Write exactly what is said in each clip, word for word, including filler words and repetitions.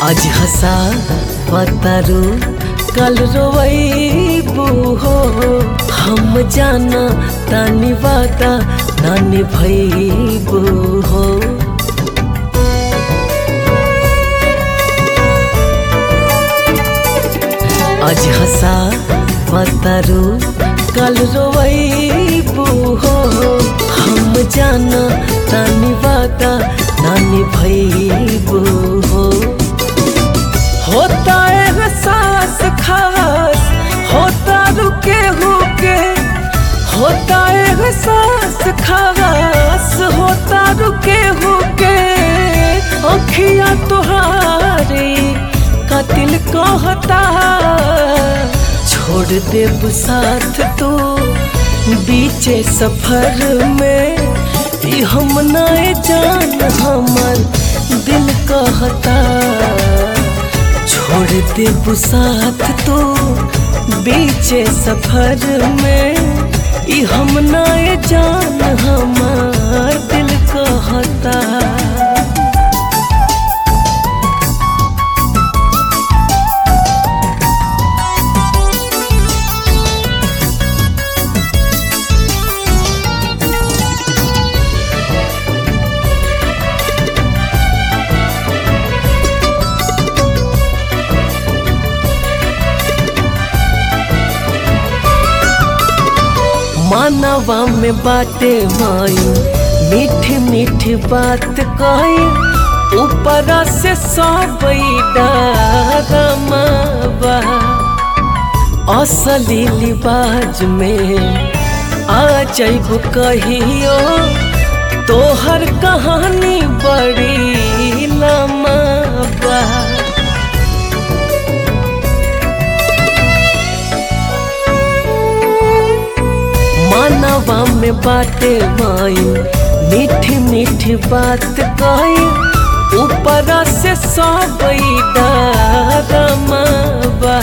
आज हंसा पतारू कल रोवैबू हो। हम जाना तानी वादा नानी भैबू हो। आज हंसा पतारू कल रोवैबू हो। हम जाना तानी वादा नानी भैबू हो। होता है एहसास खास होता रुके हुके। होता है एहसास खास होता रुके हुके। अखियाँ तुहारी कातिल कहता छोड़ देब साथ तो बीचे सफर में। ई हम नाए जान हमर दिल कहता छोड़ देब साथ तो बीचे सफर में। ई हम नाए जान हमार दिल कहता। मानवा में बाटे माई मीठी मीठी बात कही। ऊपरा से सब डरमावा असली लिबाज में आ जाइबू कहियो। तोहर कहानी बड़ी लम्बा बा। मानवा में बाटे माई मीठी मीठी बात कही। ऊपरा से सब डरमावा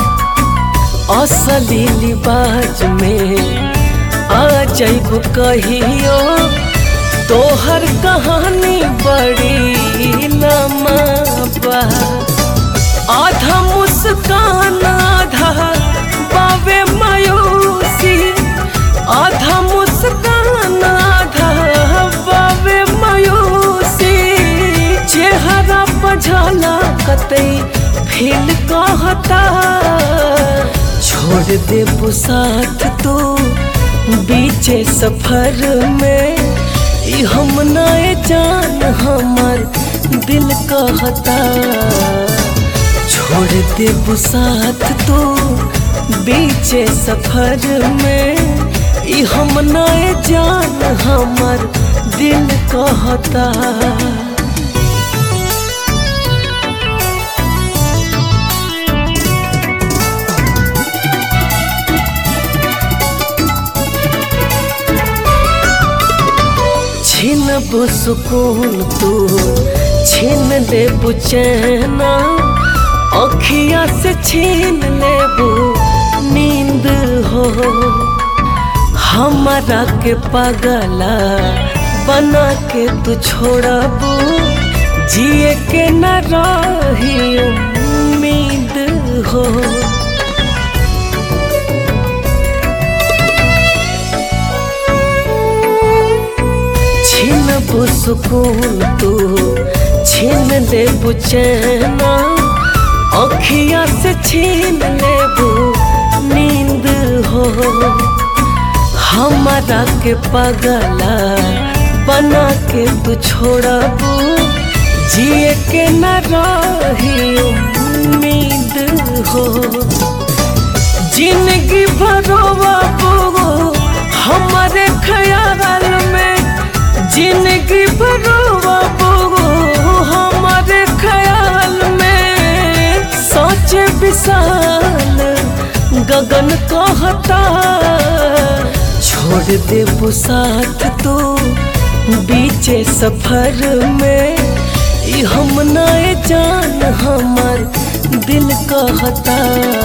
असली लिबाज में आ जाइबू कहियो। तोहर कहानी बड़ी लम्बा बा। आधा मुस्कान आधा बावे मायूसी। आधा मुस्कान आधा बावे मायूसी। चेहरा पझला कतई फील कहता छोड़ देबू साथ तो बीचे सफर में। ई हम नाए जान हमर दिल कहता छोड़ देबू साथ तो बीचे सफर में। ई हम नाए जान हमर दिल कहता। छीनबू सुकून तू छीन लेबू चैना। अखियाँ से छीन लेबू नींद हो। हमारा के पागला बना के तू छोड़बू। जिए के न रही उम्मीद हो। छीनबू सुकून तू छीन लेबू चैना। अखियाँ से छीन लेबू नींद हो। हमारा के पागला बना के तू छोड़बू। जिए के न रही उम्मीद हो। जिंदगी भरोबू हमारे ख्याल में। जिंदगी भरोबू हमारे ख्याल में। सोचे विशाल गगन कहता छोड़ देबू साथ तो बीचे सफर में। ई हम नाए जान हमर दिल कहता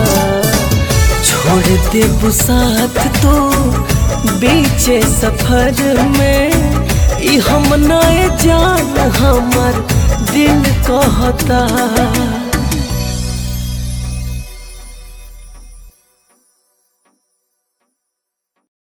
छोड़ देबू साथ तो बीचे सफर में। ई हम नाए जान हमर दिल कहता।